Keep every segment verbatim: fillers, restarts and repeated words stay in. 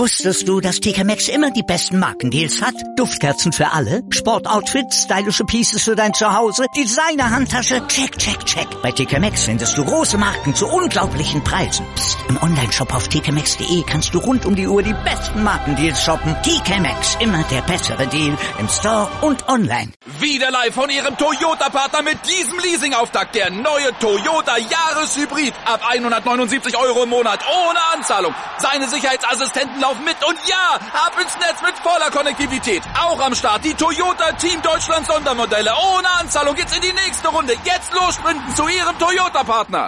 Wusstest du, dass T K Maxx immer die besten Markendeals hat? Duftkerzen für alle, Sportoutfits, stylische Pieces für dein Zuhause, Designer-Handtasche, check, check, check. Bei T K Maxx findest du große Marken zu unglaublichen Preisen. Psst. Im Onlineshop auf t k maxx punkt de kannst du rund um die Uhr die besten Markendeals shoppen. T K Maxx, immer der bessere Deal im Store und online. Wieder live von Ihrem Toyota-Partner mit diesem Leasing-Auftakt. Der neue Toyota Jahreshybrid. Ab hundertneunundsiebzig Euro im Monat ohne Anzahlung. Seine Sicherheitsassistenten laufen mit und ja, ab ins Netz mit voller Konnektivität. Auch am Start die Toyota Team Deutschland Sondermodelle. Ohne Anzahlung geht's in die nächste Runde. Jetzt los sprinten zu Ihrem Toyota-Partner.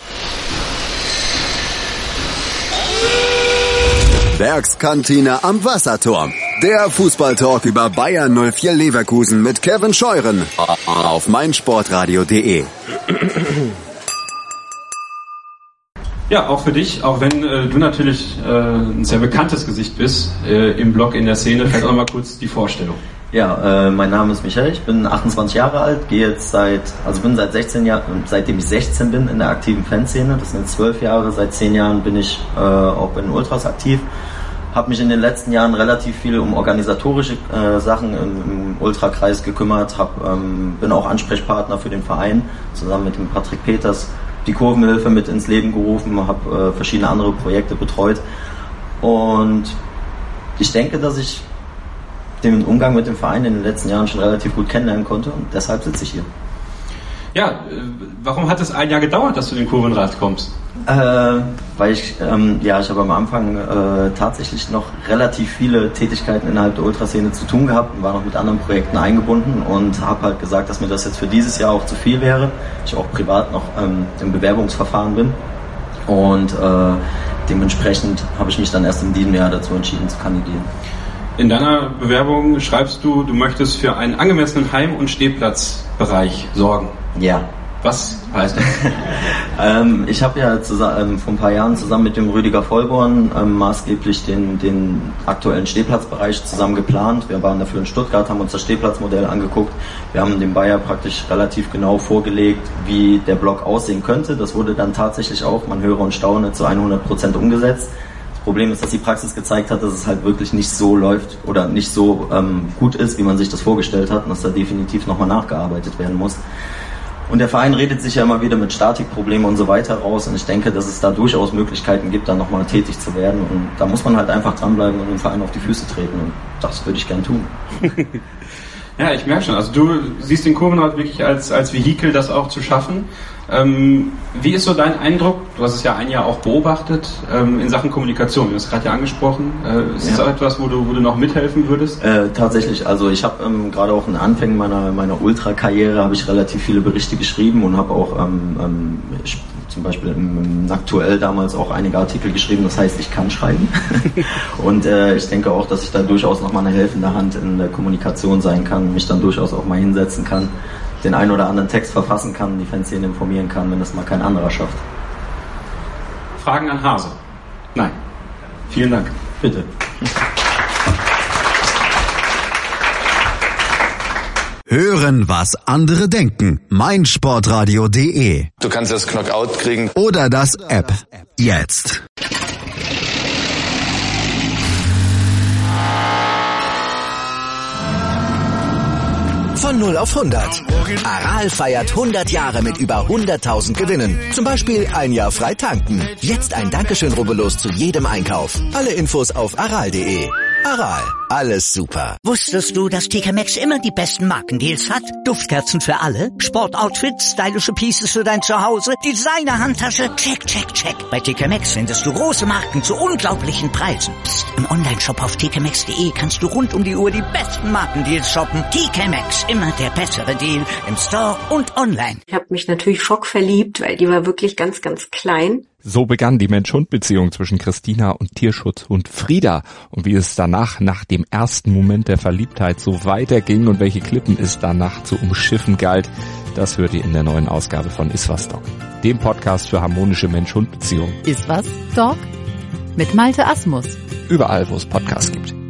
Werkskantine am Wasserturm. Der Fußballtalk über Bayern null vier Leverkusen mit Kevin Scheuren auf meinsportradio punkt de. Ja, auch für dich, auch wenn äh, du natürlich äh, ein sehr bekanntes Gesicht bist äh, im Blog, in der Szene, vielleicht auch mal kurz die Vorstellung. Ja, äh, mein Name ist Michael, ich bin achtundzwanzig Jahre alt, gehe jetzt seit, also bin seit sechzehn Jahren, seitdem ich sechzehn bin in der aktiven Fanszene, das sind zwölf Jahre, seit zehn Jahren bin ich äh, auch bei den Ultras aktiv. Habe mich in den letzten Jahren relativ viel um organisatorische äh, Sachen im, im Ultrakreis gekümmert, hab, ähm, bin auch Ansprechpartner für den Verein, zusammen mit dem Patrick Peters, die Kurvenhilfe mit ins Leben gerufen, habe äh, verschiedene andere Projekte betreut und ich denke, dass ich den Umgang mit dem Verein in den letzten Jahren schon relativ gut kennenlernen konnte und deshalb sitze ich hier. Ja, äh, warum hat es ein Jahr gedauert, dass du in den Kurvenrat kommst? Äh, weil ich, ähm, ja, ich habe am Anfang äh, tatsächlich noch relativ viele Tätigkeiten innerhalb der Ultraszene zu tun gehabt und war noch mit anderen Projekten eingebunden und habe halt gesagt, dass mir das jetzt für dieses Jahr auch zu viel wäre. Ich auch privat noch ähm, im Bewerbungsverfahren bin und äh, dementsprechend habe ich mich dann erst in diesem Jahr dazu entschieden zu kandidieren. In deiner Bewerbung schreibst du, du möchtest für einen angemessenen Heim- und Stehplatzbereich sorgen. Ja. Was heißt das? ähm, ich habe ja zusammen, ähm, vor ein paar Jahren zusammen mit dem Rüdiger Vollborn ähm, maßgeblich den, den aktuellen Stehplatzbereich zusammen geplant. Wir waren dafür in Stuttgart, haben uns das Stehplatzmodell angeguckt. Wir haben dem Bayer praktisch relativ genau vorgelegt, wie der Block aussehen könnte. Das wurde dann tatsächlich auch, man höre und staune, zu hundert Prozent umgesetzt. Das Problem ist, dass die Praxis gezeigt hat, dass es halt wirklich nicht so läuft oder nicht so ähm, gut ist, wie man sich das vorgestellt hat und dass da definitiv nochmal nachgearbeitet werden muss. Und der Verein redet sich ja immer wieder mit Statikproblemen und so weiter raus und ich denke, dass es da durchaus Möglichkeiten gibt, da nochmal tätig zu werden und da muss man halt einfach dranbleiben und dem Verein auf die Füße treten und das würde ich gern tun. Ja, ich merke schon, also du siehst den Kurvenrat wirklich als, als Vehikel, das auch zu schaffen. Ähm, wie ist so dein Eindruck, du hast es ja ein Jahr auch beobachtet, ähm, in Sachen Kommunikation, du hast es gerade ja angesprochen, äh, ist ja. das auch etwas, wo du, wo du noch mithelfen würdest? Äh, tatsächlich, also ich habe ähm, gerade auch in den Anfängen meiner, meiner Ultra-Karriere habe ich relativ viele Berichte geschrieben und habe auch ähm, ähm, ich, zum Beispiel im, im Aktuell damals auch einige Artikel geschrieben, das heißt, ich kann schreiben und äh, ich denke auch, dass ich da durchaus nochmal eine helfende Hand in der Kommunikation sein kann, mich dann durchaus auch mal hinsetzen kann, den einen oder anderen Text verfassen kann, die Fanszene informieren kann, wenn das mal kein anderer schafft. Fragen an Hase? Nein. Vielen Dank. Bitte. Hören, was andere denken. meinsportradio punkt de. Du kannst das Knockout kriegen. Oder das App. Jetzt. Von null auf hundert. Aral feiert hundert Jahre mit über hunderttausend Gewinnen. Zum Beispiel ein Jahr frei tanken. Jetzt ein Dankeschön, rubbellos zu jedem Einkauf. Alle Infos auf aral punkt de. Aral, alles super. Wusstest du, dass T K Maxx immer die besten Markendeals hat? Duftkerzen für alle, Sportoutfits, stylische Pieces für dein Zuhause, Designer-Handtasche, check, check, check. Bei T K Maxx findest du große Marken zu unglaublichen Preisen. Psst. Im Onlineshop auf t k maxx punkt de kannst du rund um die Uhr die besten Markendeals shoppen. T K Maxx, immer der bessere Deal im Store und online. Ich habe mich natürlich schockverliebt, weil die war wirklich ganz, ganz klein. So begann die Mensch-Hund-Beziehung zwischen Christina und Tierschutzhund Frieda. Und wie es danach, nach dem ersten Moment der Verliebtheit, so weiterging und welche Klippen es danach zu umschiffen galt, das hört ihr in der neuen Ausgabe von Iswas Dog, dem Podcast für harmonische Mensch-Hund-Beziehungen. Iswas Dog mit Malte Asmus. Überall, wo es Podcasts gibt.